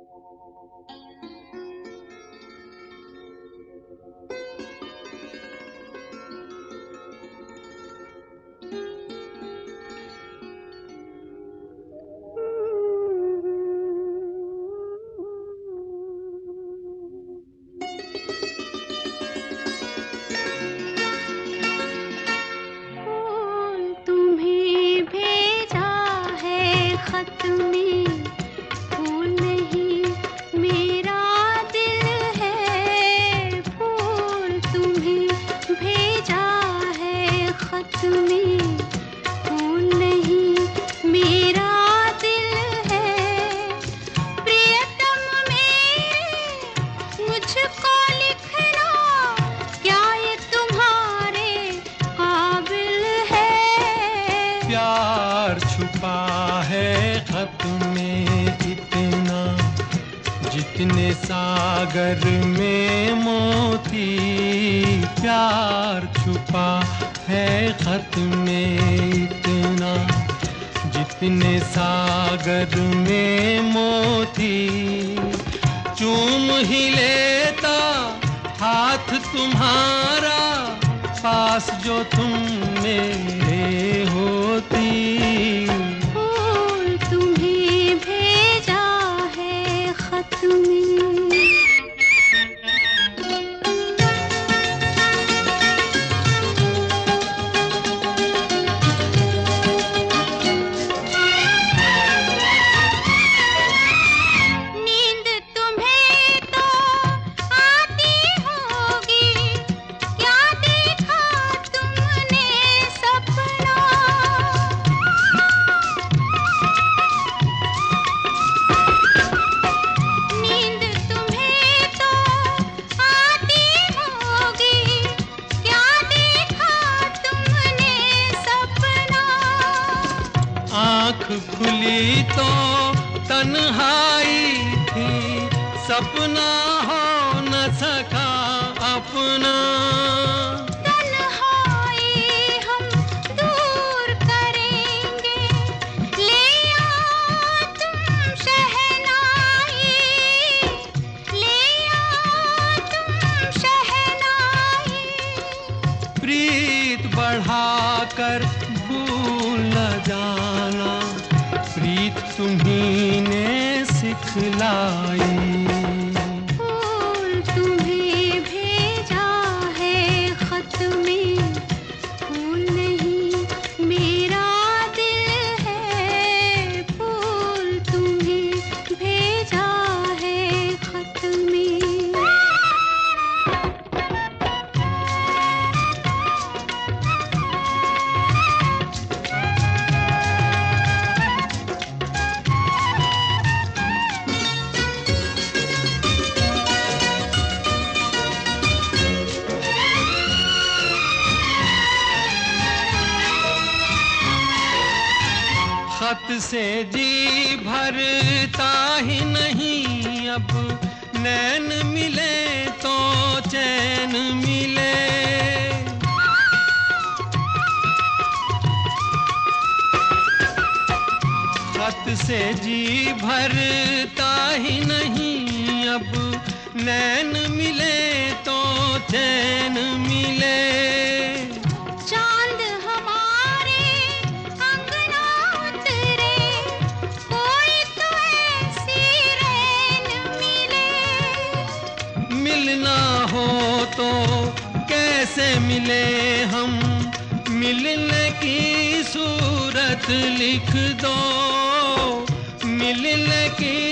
खत में फूल नहीं मेरा दिल है, फूल तुम्हें भेजा है खत में, फूल नहीं मेरा दिल है। प्रियतम मेरे मुझको लिखना, क्या ये तुम्हारे काबिल है? प्यार छुपा है खत में इतना, जितने सागर में मोती। प्यार छुपा है खत में इतना, जितने सागर में मोती। चूम ही लेता हाथ तुम्हारा, पास जो तुम मेरे होती। फूल तुम्हें भेजा है खत में। नींद तुम्हें तो आती होगी, क्या देखा तुमने सपना? नींद तुम्हें तो आती होगी, क्या देखा तुमने सपना? आँख खुली तो तन्हाई थी, सपना हो न सका अपना। तन्हाई हम दूर करेंगे, ले आओ तुम शहनाई, ले आओ तुम शहनाई। प्रीत बढ़ाकर भूल न जाना, प्रीत तुम्ही ने सिखलाई। फूल तुम्हें भेजा है खत में, फूल नहीं मेरा दिल है, फूल तुम्हें भेजा है खत में। खत से जी भरता ही नहीं, अब नैन मिले तो चैन मिले। खत से जी भरता ही नहीं, अब नैन मिले तो चैन मिले। चांद हमारे अंगना उतरे, कोई तो ऐसी रैन मिले। मिलना हो तो कैसे मिले हम, मिलने की सूरत लिख दो, मिलने की